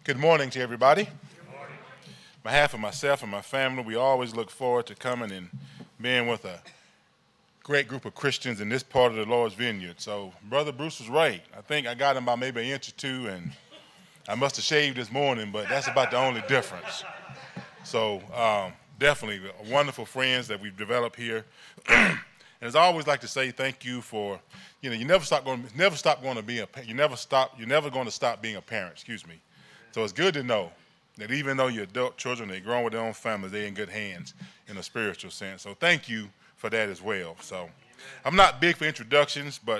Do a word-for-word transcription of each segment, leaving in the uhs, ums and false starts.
Good morning to everybody. Good morning. On behalf of myself and my family, we always look forward to coming and being with a great group of Christians in this part of the Lord's vineyard. So Brother Bruce was right. I think I got him by maybe an inch or two, and I must have shaved this morning, but that's about the only difference. So um, definitely wonderful friends that we've developed here. And as I always like to say, thank you for, you know, you never stop going, never stop going to be a, you never stop, you're never going to stop being a parent, excuse me. So it's good to know that even though you're adult children, they're growing with their own families, they're in good hands in a spiritual sense. So thank you for that as well. So I'm not big for introductions, but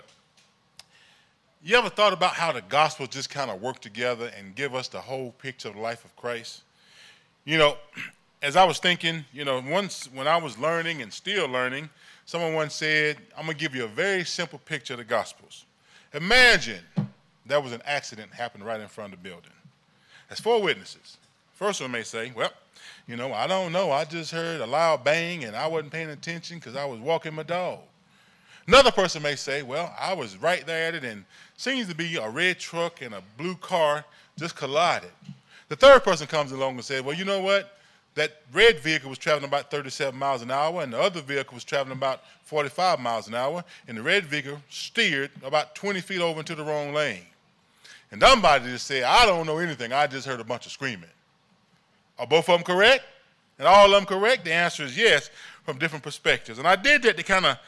you ever thought about how the gospel just kind of work together and give us the whole picture of the life of Christ? You know, as I was thinking, you know, once when I was learning and still learning, someone once said, I'm going to give you a very simple picture of the Gospels. Imagine there was an accident happened right in front of the building. There's four witnesses. First one may say, well, you know, I don't know. I just heard a loud bang and I wasn't paying attention because I was walking my dog. Another person may say, well, I was right there at it and seems to be a red truck and a blue car just collided. The third person comes along and says, well, you know what? That red vehicle was traveling about thirty-seven miles an hour, and the other vehicle was traveling about forty-five miles an hour, and the red vehicle steered about twenty feet over into the wrong lane. And somebody just said, I don't know anything. I just heard a bunch of screaming. Are both of them correct? And all of them correct? The answer is yes, from different perspectives. And I did that to kind of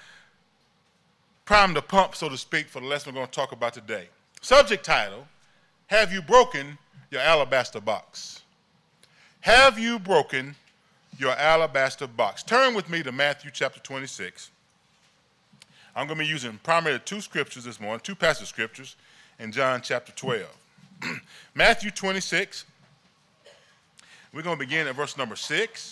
prime the pump, so to speak, for the lesson we're going to talk about today. Subject title, Have You Broken Your Alabaster Box? Have you broken your alabaster box? Turn with me to Matthew chapter twenty-six. I'm going to be using primarily two scriptures this morning, two passage scriptures, in John chapter twelve. Matthew twenty-six, we're going to begin at verse number six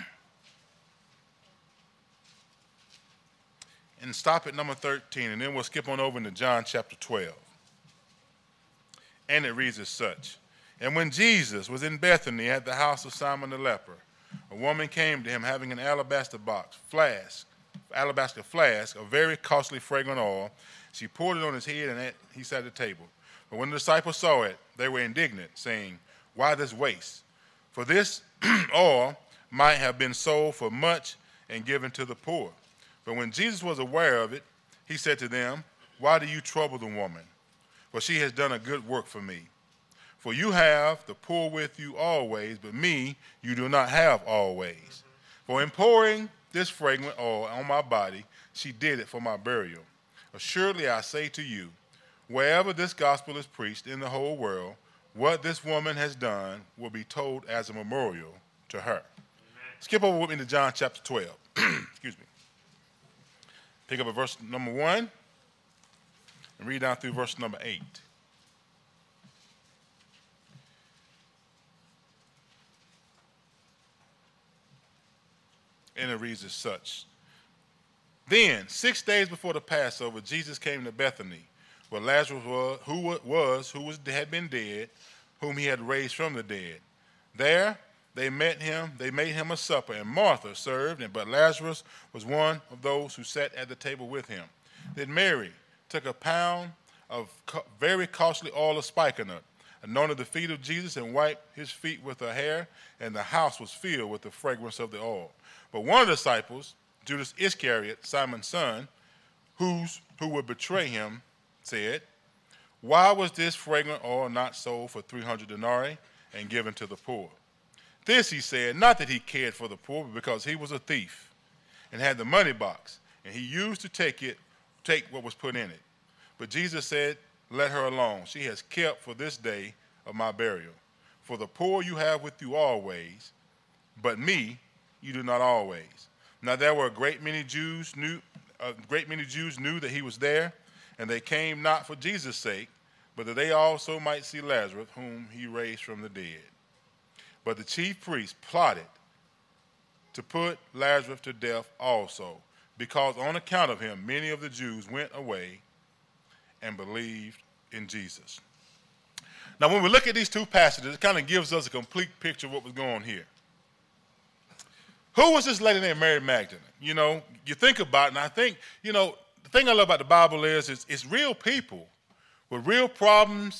and stop at number thirteen, and then we'll skip on over into John chapter twelve. And it reads as such. And when Jesus was in Bethany at the house of Simon the leper, a woman came to him having an alabaster box, flask, alabaster flask of very costly fragrant oil. She poured it on his head, and he sat at the table. But when the disciples saw it, they were indignant, saying, why this waste? For this oil might have been sold for much and given to the poor. But when Jesus was aware of it, he said to them, why do you trouble the woman? For she has done a good work for me. For you have the poor with you always, but me you do not have always. For in pouring this fragrant oil on my body, she did it for my burial. Assuredly I say to you, wherever this gospel is preached in the whole world, what this woman has done will be told as a memorial to her. Amen. Skip over with me to John chapter twelve. Excuse me. Pick up at verse number one and read down through verse number eight. And it reads as such. Then, six days before the Passover, Jesus came to Bethany, where Lazarus was, who was, who was, had been dead, whom he had raised from the dead. There they met him, they made him a supper, and Martha served, and but Lazarus was one of those who sat at the table with him. Then Mary took a pound of co- very costly oil of spikenard, anointed the feet of Jesus, and wiped his feet with her hair, and the house was filled with the fragrance of the oil. But one of the disciples, Judas Iscariot, Simon's son, who's, who would betray him, said, why was this fragrant oil not sold for three hundred denarii and given to the poor? This he said, not that he cared for the poor, but because he was a thief and had the money box, and he used to take it, take what was put in it. But Jesus said, let her alone. She has kept for this day of my burial. For the poor you have with you always, but me you do not always. Now there were a great many Jews knew, a great many Jews knew that he was there, and they came not for Jesus' sake, but that they also might see Lazarus, whom he raised from the dead. But the chief priests plotted to put Lazarus to death also, because on account of him many of the Jews went away and believed in Jesus. Now when we look at these two passages, it kind of gives us a complete picture of what was going on here. Who was this lady named Mary Magdalene? You know, you think about it, and I think, you know, the thing I love about the Bible is it's, it's real people with real problems,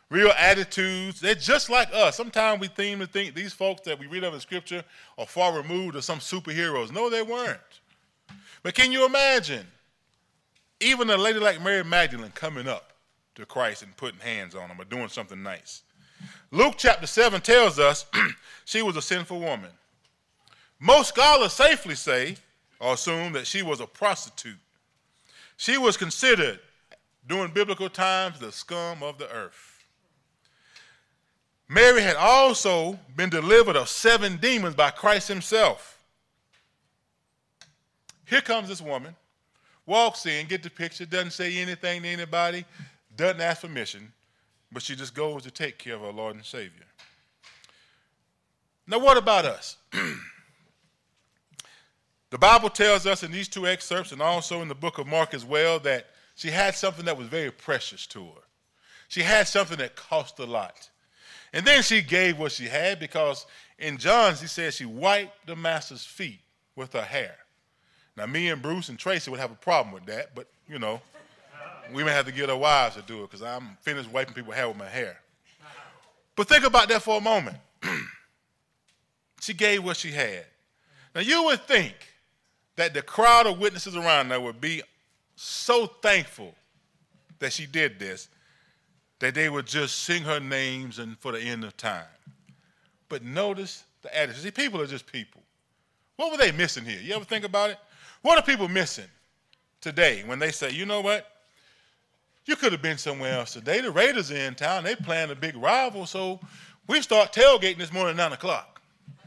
real attitudes. They're just like us. Sometimes we seem to think these folks that we read of in Scripture are far removed or some superheroes. No, they weren't. But can you imagine even a lady like Mary Magdalene coming up to Christ and putting hands on him or doing something nice? Luke chapter seven tells us she was a sinful woman. Most scholars safely say or assume that she was a prostitute. She was considered, during biblical times, the scum of the earth. Mary had also been delivered of seven demons by Christ himself. Here comes this woman, walks in, get the picture, doesn't say anything to anybody, doesn't ask permission, but she just goes to take care of her Lord and Savior. Now, what about us? The Bible tells us in these two excerpts and also in the book of Mark as well that she had something that was very precious to her. She had something that cost a lot. And then she gave what she had because in John's he says she wiped the master's feet with her hair. Now, me and Bruce and Tracy would have a problem with that, but, you know, we may have to get our wives to do it because I'm finished wiping people's hair with my hair. But think about that for a moment. She gave what she had. Now, you would think that the crowd of witnesses around there would be so thankful that she did this that they would just sing her names and for the end of time. But notice the attitude. See, people are just people. What were they missing here? You ever think about it? What are people missing today when they say, you know what? You could have been somewhere else today. The Raiders are in town. They playing a big rival, so we start tailgating this morning at nine o'clock.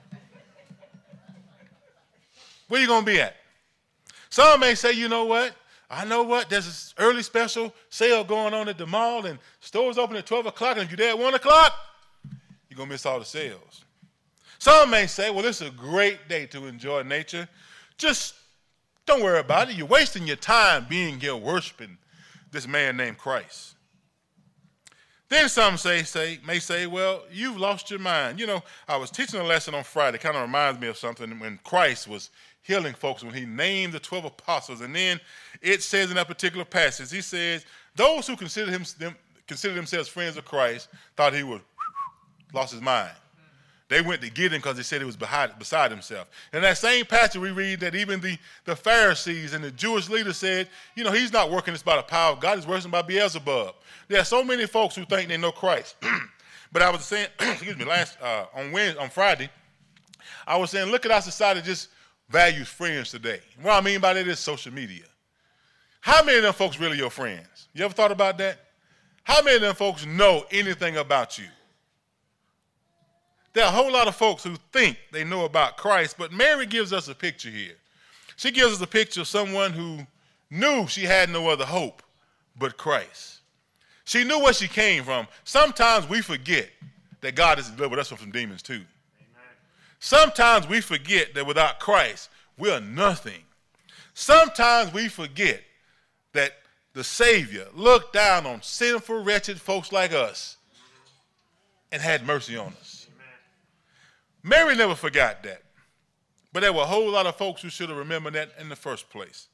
Where you going to be at? Some may say, you know what? I know what? There's this early special sale going on at the mall, and stores open at twelve o'clock, and if you're there at one o'clock, you're going to miss all the sales. Some may say, well, this is a great day to enjoy nature. Just don't worry about it. You're wasting your time being here worshiping this man named Christ. Then some say, say, may say, well, you've lost your mind. You know, I was teaching a lesson on Friday. It kind of reminds me of something when Christ was healing folks, when he named the twelve apostles. And then it says in that particular passage, he says, those who consider, him, them, consider themselves friends of Christ thought he was lost his mind. They went to get him because they said he was behind, beside himself. In that same passage, we read that even the, the Pharisees and the Jewish leaders said, you know, he's not working this by the power of God. He's working by Beelzebub. There are so many folks who think they know Christ. But I was saying, excuse me, last uh, on Wednesday, on Friday, I was saying, look at our society just values friends today. What I mean by that is social media. How many of them folks really your friends? You ever thought about that? How many of them folks know anything about you? There are a whole lot of folks who think they know about Christ, but Mary gives us a picture here. She gives us a picture of someone who knew she had no other hope but Christ. She knew where she came from. Sometimes we forget that God has delivered us from some demons too. Amen. Sometimes we forget that without Christ, we are nothing. Sometimes we forget that the Savior looked down on sinful, wretched folks like us and had mercy on us. Mary never forgot that. But there were a whole lot of folks who should have remembered that in the first place.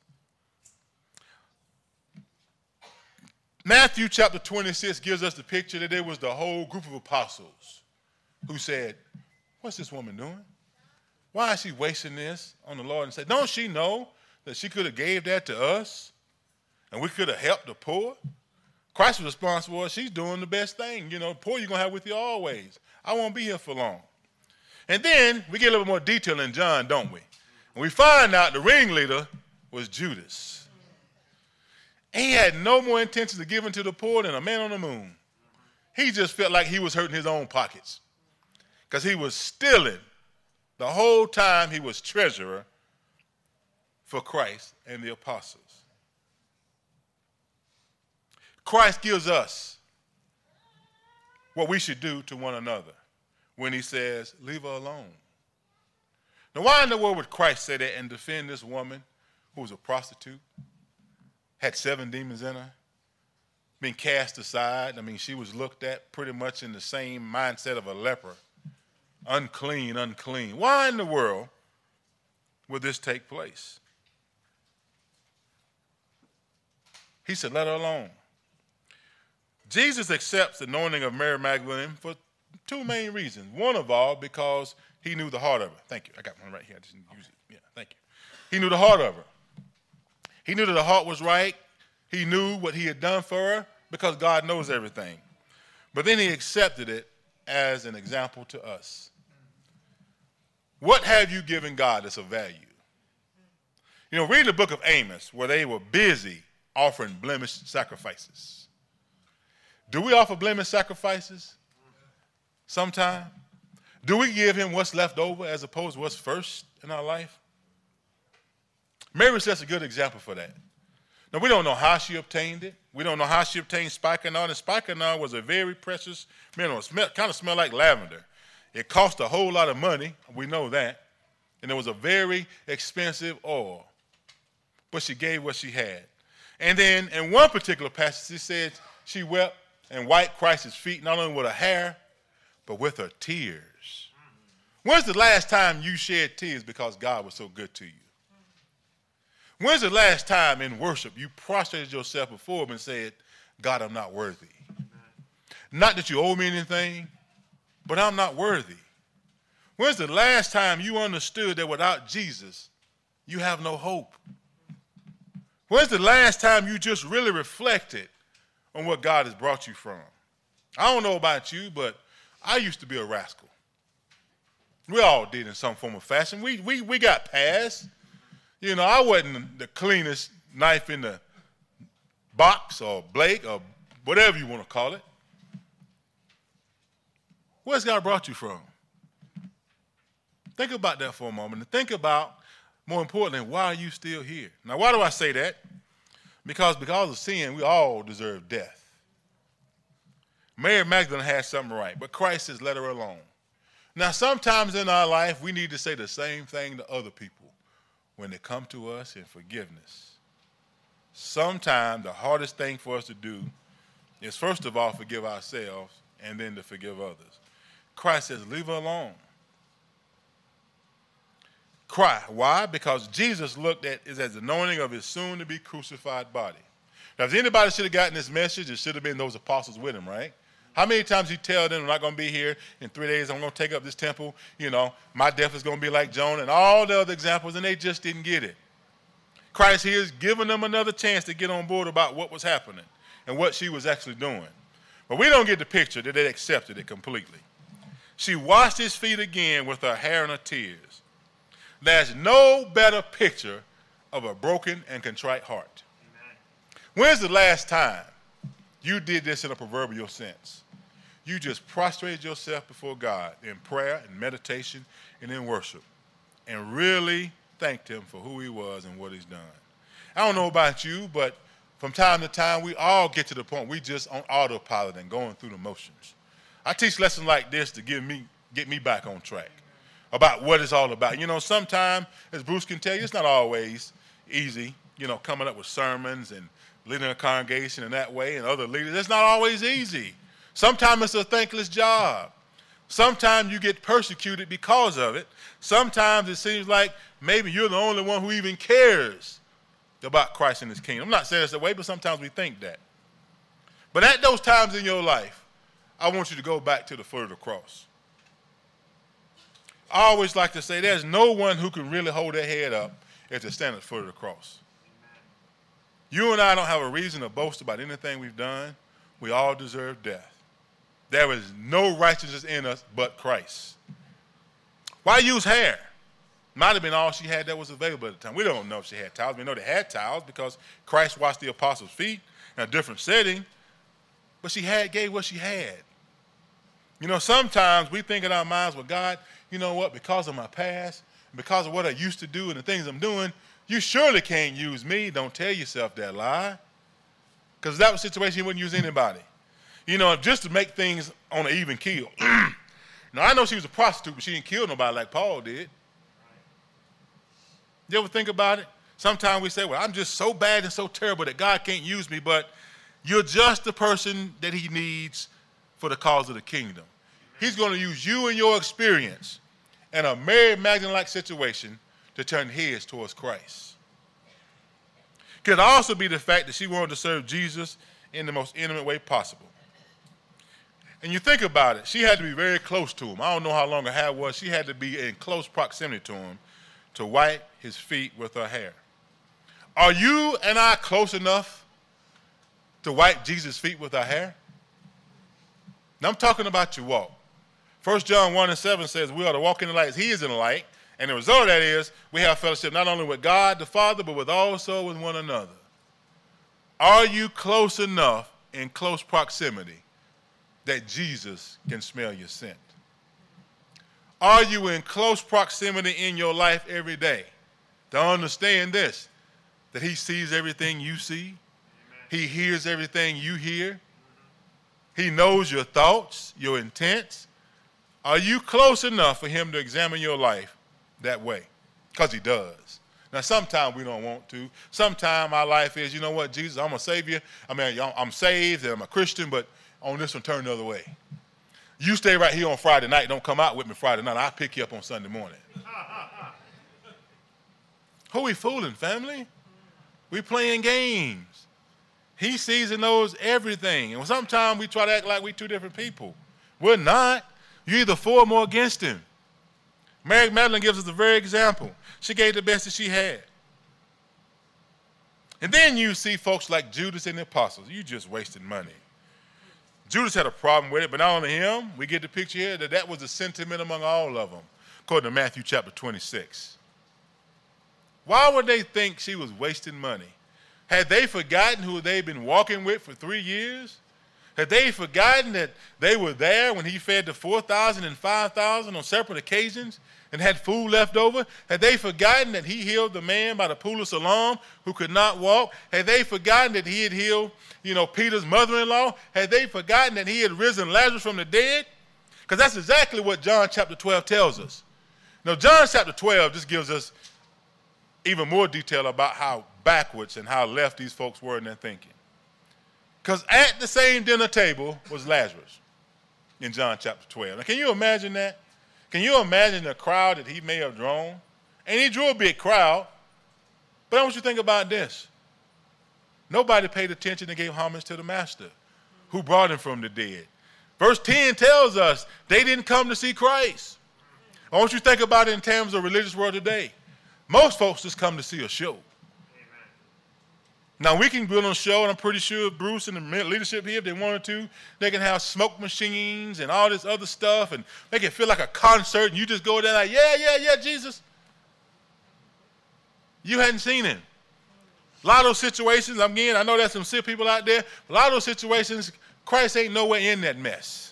Matthew chapter twenty-six gives us the picture that there was the whole group of apostles who said, what's this woman doing? Why is she wasting this on the Lord? And said, don't she know that she could have gave that to us and we could have helped the poor? Christ's response was, she's doing the best thing. You know, poor you're going to have with you always. I won't be here for long. And then we get a little more detail in John, don't we? And we find out the ringleader was Judas. He had no more intention of giving to the poor than a man on the moon. He just felt like he was hurting his own pockets because he was stealing the whole time he was treasurer for Christ and the apostles. Christ gives us what we should do to one another when he says, leave her alone. Now, why in the world would Christ say that and defend this woman who was a prostitute, had seven demons in her, been cast aside? I mean, she was looked at pretty much in the same mindset of a leper. Unclean, unclean. Why in the world would this take place? He said, let her alone. Jesus accepts the anointing of Mary Magdalene for two main reasons. One of all, because he knew the heart of her. Thank you. I got one right here. I just didn't use it. Yeah, thank you. He knew the heart of her. He knew that the heart was right. He knew what he had done for her because God knows everything. But then he accepted it as an example to us. What have you given God that's of value? You know, read the book of Amos where they were busy offering blemished sacrifices. Do we offer blemished sacrifices? Sometime? Do we give him what's left over as opposed to what's first in our life? Mary sets a good example for that. Now, we don't know how she obtained it. We don't know how she obtained spikenard. And spikenard was a very precious mineral. It smell, kind of smelled like lavender. It cost a whole lot of money. We know that. And it was a very expensive oil. But she gave what she had. And then in one particular passage, it said she wept and wiped Christ's feet, not only with her hair, but with her tears. When's the last time you shed tears because God was so good to you? When's the last time in worship you prostrated yourself before him and said, God, I'm not worthy? Not that you owe me anything, but I'm not worthy. When's the last time you understood that without Jesus, you have no hope? When's the last time you just really reflected on what God has brought you from? I don't know about you, but I used to be a rascal. We all did in some form or fashion. We, we, we got past. You know, I wasn't the cleanest knife in the box or Blake or whatever you want to call it. Where's God brought you from? Think about that for a moment and think about, more importantly, why are you still here? Now, why do I say that? Because because of sin, we all deserve death. Mary Magdalene had something right, but Christ has let her alone. Now, sometimes in our life, we need to say the same thing to other people when they come to us in forgiveness. Sometimes the hardest thing for us to do is, first of all, forgive ourselves and then to forgive others. Christ says, leave her alone. Cry. Why? Because Jesus looked at it as the anointing of his soon-to-be crucified body. Now, if anybody should have gotten this message, it should have been those apostles with him, right? How many times he tell them, I'm not going to be here in three days, I'm going to take up this temple, you know, my death is going to be like Jonah, and all the other examples, and they just didn't get it. Christ here is giving them another chance to get on board about what was happening and what she was actually doing. But we don't get the picture that they accepted it completely. She washed his feet again with her hair and her tears. There's no better picture of a broken and contrite heart. Amen. When's the last time you did this in a proverbial sense? You just prostrated yourself before God in prayer and meditation and in worship and really thanked him for who he was and what he's done. I don't know about you, but from time to time, we all get to the point we just on autopilot and going through the motions. I teach lessons like this to give me, get me back on track about what it's all about. You know, sometimes, as Bruce can tell you, it's not always easy, you know, coming up with sermons and leading a congregation in that way and other leaders. It's not always easy. Sometimes it's a thankless job. Sometimes you get persecuted because of it. Sometimes it seems like maybe you're the only one who even cares about Christ and his kingdom. I'm not saying it's that way, but sometimes we think that. But at those times in your life, I want you to go back to the foot of the cross. I always like to say there's no one who can really hold their head up if they stand at the foot of the cross. You and I don't have a reason to boast about anything we've done. We all deserve death. There is no righteousness in us but Christ. Why use hair? Might have been all she had that was available at the time. We don't know if she had towels. We know they had towels because Christ washed the apostles' feet in a different setting. But she had gave what she had. You know, sometimes we think in our minds, well, God, you know what, because of my past, because of what I used to do and the things I'm doing, you surely can't use me. Don't tell yourself that lie. Because if that was the situation, you wouldn't use anybody. You know, just to make things on an even keel. Now, I know she was a prostitute, but she didn't kill nobody like Paul did. You ever think about it? Sometimes we say, well, I'm just so bad and so terrible that God can't use me, but you're just the person that he needs for the cause of the kingdom. He's going to use you and your experience in a Mary Magdalene-like situation to turn heads towards Christ. Could also be the fact that she wanted to serve Jesus in the most intimate way possible. And you think about it, she had to be very close to him. I don't know how long her hair was. She had to be in close proximity to him to wipe his feet with her hair. Are you and I close enough to wipe Jesus' feet with our hair? Now I'm talking about your walk. First John one and seven says we are to walk in the light as he is in the light. And the result of that is we have fellowship not only with God the Father, but with also with one another. Are you close enough in close proximity that Jesus can smell your scent? Are you in close proximity in your life every day to understand this, that he sees everything you see? Amen. He hears everything you hear. He knows your thoughts, your intents. Are you close enough for him to examine your life that way? Because he does. Now, sometimes we don't want to. Sometimes our life is, you know what, Jesus, I'm a savior. I mean, I'm saved and I'm a Christian, but on this one, turn the other way. You stay right here on Friday night. Don't come out with me Friday night. I'll pick you up on Sunday morning. Who we fooling, family? We playing games. He sees and knows everything. And sometimes we try to act like we're two different people. We're not. You're either for him or against him. Mary Magdalene gives us a very example. She gave the best that she had. And then you see folks like Judas and the apostles. You just wasting money. Judas had a problem with it, but not only him. We get the picture here that that was the sentiment among all of them, according to Matthew chapter twenty-six. Why would they think she was wasting money? Had they forgotten who they'd been walking with for three years? Had they forgotten that they were there when he fed the four thousand and five thousand on separate occasions and had food left over? Had they forgotten that he healed the man by the pool of Siloam who could not walk? Had they forgotten that he had healed, you know, Peter's mother-in-law? Had they forgotten that he had risen Lazarus from the dead? Because that's exactly what John chapter twelve tells us. Now, John chapter twelve just gives us even more detail about how backwards and how left these folks were in their thinking. Because at the same dinner table was Lazarus in John chapter twelve. Now, can you imagine that? Can you imagine the crowd that he may have drawn? And he drew a big crowd. But I want you to think about this. Nobody paid attention and gave homage to the master who brought him from the dead. Verse ten tells us they didn't come to see Christ. I want you to think about it in terms of religious world today. Most folks just come to see a show. Now, we can build on a show, and I'm pretty sure Bruce and the leadership here, if they wanted to, they can have smoke machines and all this other stuff, and make it feel like a concert, and you just go there like, yeah, yeah, yeah, Jesus. You hadn't seen him. A lot of those situations, again, I know there's some sick people out there, a lot of those situations, Christ ain't nowhere in that mess.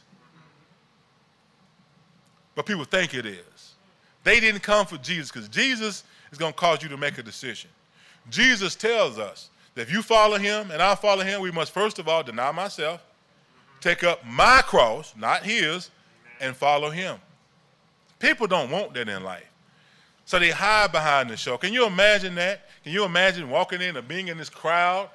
But people think it is. They didn't come for Jesus, because Jesus is going to cause you to make a decision. Jesus tells us, if you follow him and I follow him, we must first of all deny myself, take up my cross, not his, and follow him. People don't want that in life. So they hide behind the show. Can you imagine that? Can you imagine walking in or being in this crowd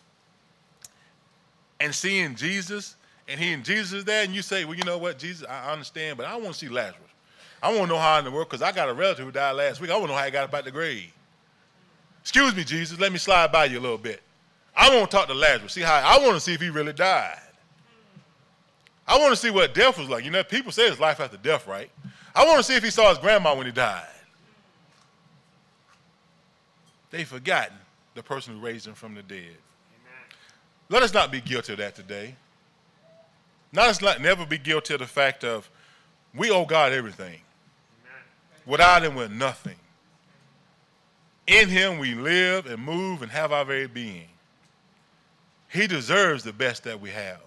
and seeing Jesus, and hearing Jesus is there, and you say, well, you know what, Jesus, I understand, but I want to see Lazarus. I want to know how in the world, because I got a relative who died last week. I want to know how he got up out the grave. Excuse me, Jesus, let me slide by you a little bit. I want to talk to Lazarus. See how I want to see if he really died. I want to see what death was like. You know, people say it's life after death, right? I want to see if he saw his grandma when he died. They've forgotten the person who raised him from the dead. Amen. Let us not be guilty of that today. Let us not never be guilty of the fact of we owe God everything. Amen. Without him, we're nothing. In him we live and move and have our very being. He deserves the best that we have.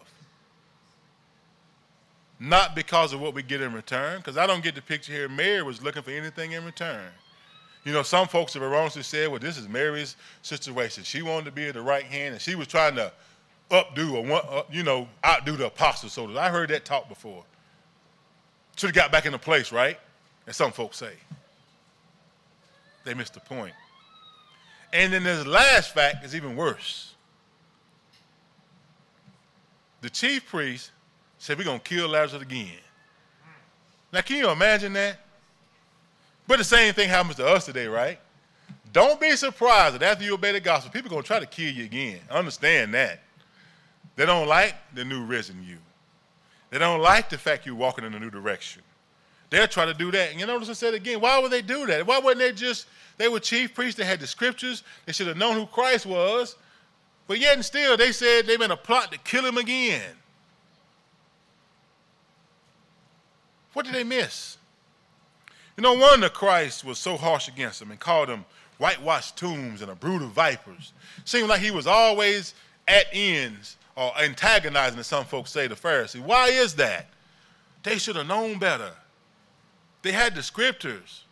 Not because of what we get in return, because I don't get the picture here Mary was looking for anything in return. You know, some folks have erroneously said, well, this is Mary's situation. She wanted to be at the right hand, and she was trying to updo or, you know, outdo the apostles. So I heard that talk before. Should have got back into place, right? As some folks say. They missed the point. And then this last fact is even worse. The chief priest said, we're going to kill Lazarus again. Now, can you imagine that? But the same thing happens to us today, right? Don't be surprised that after you obey the gospel, people are going to try to kill you again. Understand that. They don't like the new risen you. They don't like the fact you're walking in a new direction. They'll try to do that. And you notice I said again, why would they do that? Why wouldn't they just, they were chief priests, they had the scriptures, they should have known who Christ was, but yet and still they said they've been a plot to kill him again. What did they miss? You know, one of Christ was so harsh against them and called them whitewashed tombs and a brood of vipers. Seemed like he was always at ends or antagonizing, as some folks say, the Pharisees. Why is that? They should have known better. They had the scriptures.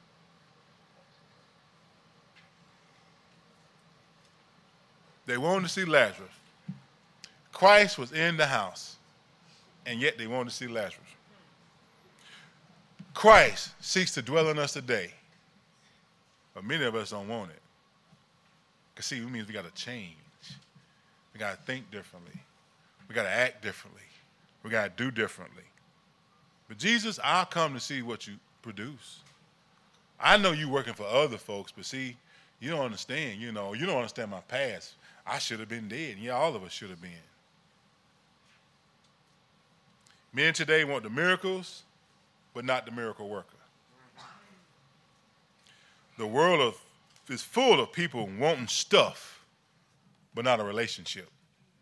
They wanted to see Lazarus. Christ was in the house, and yet they wanted to see Lazarus. Christ seeks to dwell in us today, but many of us don't want it. Because see, it means we got to change. We got to think differently. We got to act differently. We got to do differently. But Jesus, I'll come to see what you produce. I know you working for other folks, but see, you don't understand, you know, you don't understand my past. I should have been dead. Yeah, all of us should have been. Men today want the miracles, but not the miracle worker. The world of, is full of people wanting stuff, but not a relationship.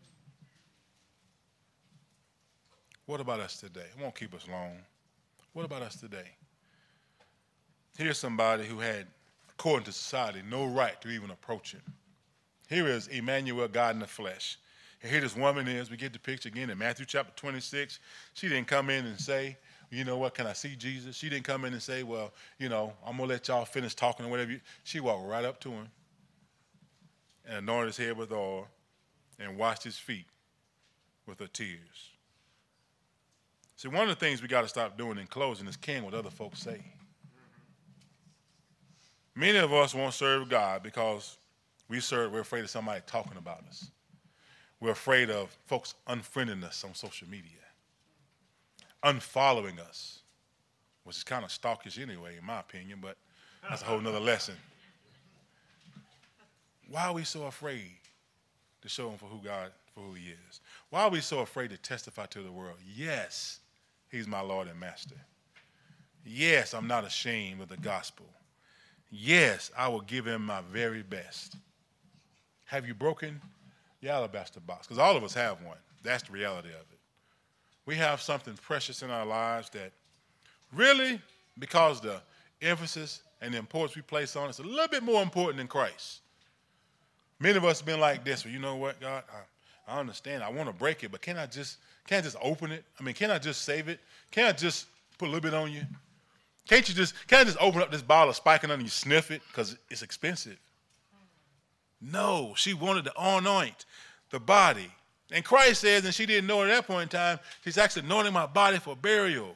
What about us today? It won't keep us long. What about us today? Here's somebody who had, according to society, no right to even approach him. Here is Emmanuel, God in the flesh. And here this woman is. We get the picture again in Matthew chapter twenty-six. She didn't come in and say, you know what, can I see Jesus? She didn't come in and say, well, you know, I'm going to let y'all finish talking or whatever. She walked right up to him and anointed his head with oil and washed his feet with her tears. See, one of the things we got to stop doing in closing is caring what other folks say. Many of us won't serve God because we serve, we're afraid of somebody talking about us. We're afraid of folks unfriending us on social media, unfollowing us, which is kind of stalkish anyway, in my opinion, but that's a whole nother lesson. Why are we so afraid to show him for who God, for who he is? Why are we so afraid to testify to the world? Yes, he's my Lord and Master. Yes, I'm not ashamed of the gospel. Yes, I will give him my very best. Have you broken your alabaster box? Because all of us have one. That's the reality of it. We have something precious in our lives that really, because the emphasis and the importance we place on it, it's a little bit more important than Christ. Many of us have been like this. Well, you know what, God, I, I understand. I want to break it, but can I just, can I just open it? I mean, can I just save it? Can I just put a little bit on you? Can't you just, can I just open up this bottle of spikenard and you sniff it because it's expensive? No, she wanted to anoint the body. And Christ says, and she didn't know at that point in time, she's actually anointing my body for burial.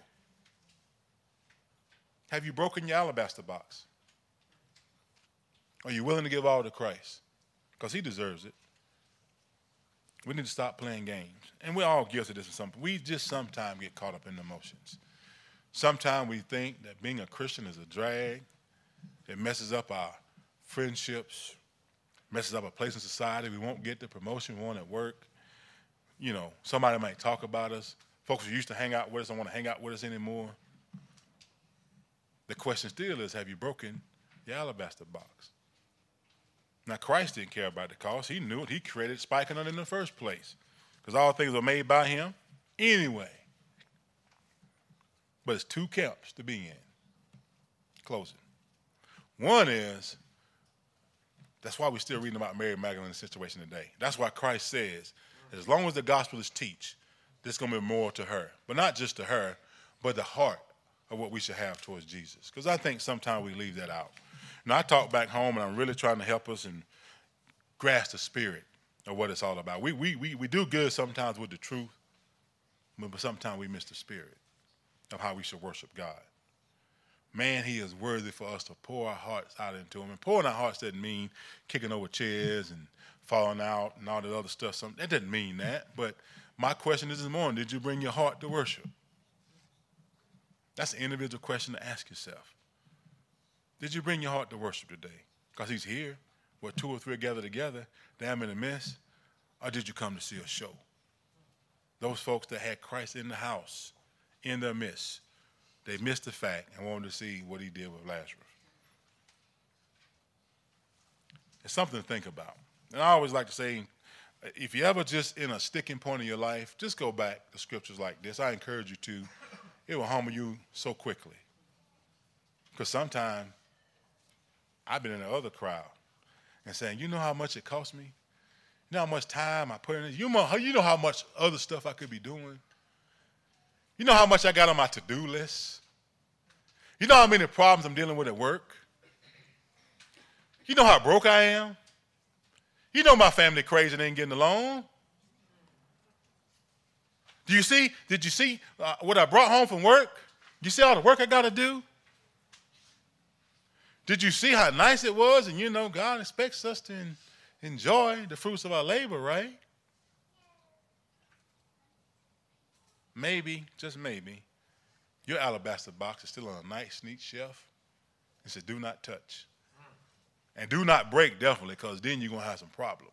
Have you broken your alabaster box? Are you willing to give all to Christ? Because he deserves it. We need to stop playing games. And we're all guilty of this or something. We just sometimes get caught up in the emotions. Sometimes we think that being a Christian is a drag. It messes up our friendships, messes up our place in society. We won't get the promotion we want at work. You know, somebody might talk about us. Folks who used to hang out with us don't want to hang out with us anymore. The question still is, have you broken your alabaster box? Now, Christ didn't care about the cost. He knew it. He created spikenard in the first place because all things were made by him anyway. But it's two camps to be in. Closing. One is, that's why we're still reading about Mary Magdalene's situation today. That's why Christ says, as long as the gospel is teach, there's going to be more to her. But not just to her, but the heart of what we should have towards Jesus. Because I think sometimes we leave that out. Now, I talk back home, and I'm really trying to help us and grasp the spirit of what it's all about. We, we, we, we do good sometimes with the truth, but sometimes we miss the spirit of how we should worship God. Man, he is worthy for us to pour our hearts out into him. And pouring our hearts doesn't mean kicking over chairs and falling out and all that other stuff. Something that doesn't mean that. But my question is this morning, did you bring your heart to worship? That's an individual question to ask yourself. Did you bring your heart to worship today? Because he's here, where two or three gather together, damn in the midst. Or did you come to see a show? those folks that had Christ in the house, in their midst, they missed the fact and wanted to see what he did with Lazarus. It's something to think about. And I always like to say, if you're ever just in a sticking point in your life, just go back to scriptures like this. I encourage you to. It will humble you so quickly. Because sometimes I've been in the other crowd and saying, you know how much it cost me? You know how much time I put in it? You know, you know how much other stuff I could be doing? You know how much I got on my to-do list? You know how many problems I'm dealing with at work? You know how broke I am? You know my family crazy and ain't getting along. Do you see, did you see uh, what I brought home from work? You see all the work I got to do? Did you see how nice it was? And you know, God expects us to en- enjoy the fruits of our labor, right? Maybe, just maybe, your alabaster box is still on a nice, neat shelf. It says, do not touch. And do not break, definitely, because then you're going to have some problems.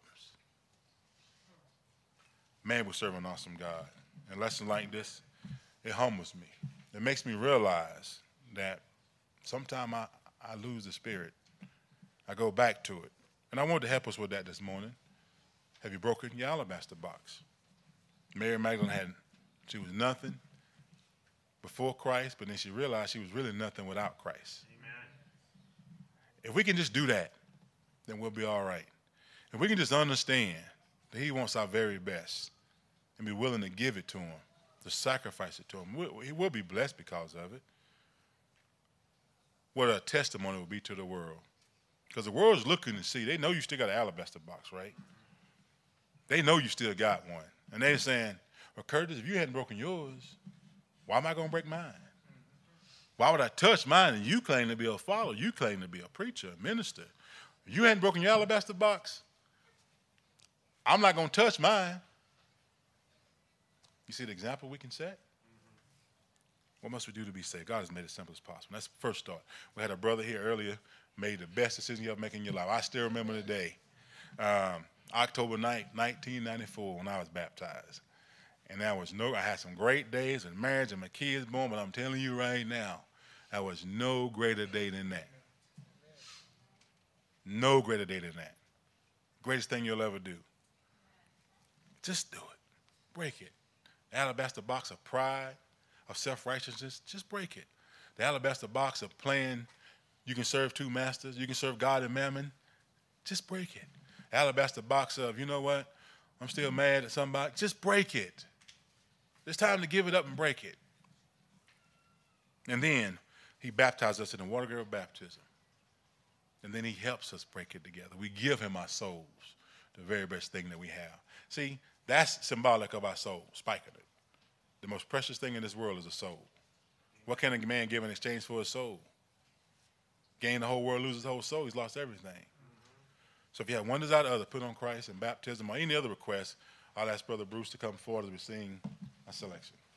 Man, we're serving an awesome God. And lessons like this, it humbles me. It makes me realize that sometimes I, I lose the spirit. I go back to it. And I wanted to help us with that this morning. Have you broken your alabaster box? Mary Magdalene had, she was nothing before Christ, but then she realized she was really nothing without Christ. If we can just do that, then we'll be all right. If we can just understand that he wants our very best and be willing to give it to him, to sacrifice it to him, he will be blessed because of it. What a testimony will be to the world. Because the world's looking to see. They know you still got an alabaster box, right? They know you still got one. And they're saying, well, Curtis, if you hadn't broken yours, why am I going to break mine? Why would I touch mine and you claim to be a follower? You claim to be a preacher, a minister. If you hadn't broken your alabaster box, I'm not going to touch mine. You see the example we can set? What must we do to be saved? God has made it simple as possible. That's the first start. We had a brother here earlier, made the best decision you ever make in your life. I still remember the day, um, October ninth, nineteen ninety-four, when I was baptized. And there was no, I had some great days and marriage and my kids born, but I'm telling you right now, there was no greater day than that. No greater day than that. Greatest thing you'll ever do. Just do it. Break it. The alabaster box of pride, of self-righteousness, just break it. The alabaster box of playing, you can serve two masters, you can serve God and mammon, just break it. The alabaster box of, you know what, I'm still mad at somebody, just break it. It's time to give it up and break it. And then he baptized us in the water of baptism. And then he helps us break it together. We give him our souls, the very best thing that we have. See, that's symbolic of our soul, spiking it. The most precious thing in this world is a soul. What can a man give in exchange for his soul? Gain the whole world, lose his whole soul, he's lost everything. Mm-hmm. So if you have one desire or other, put on Christ in baptism or any other request, I'll ask Brother Bruce to come forward as we sing a selection.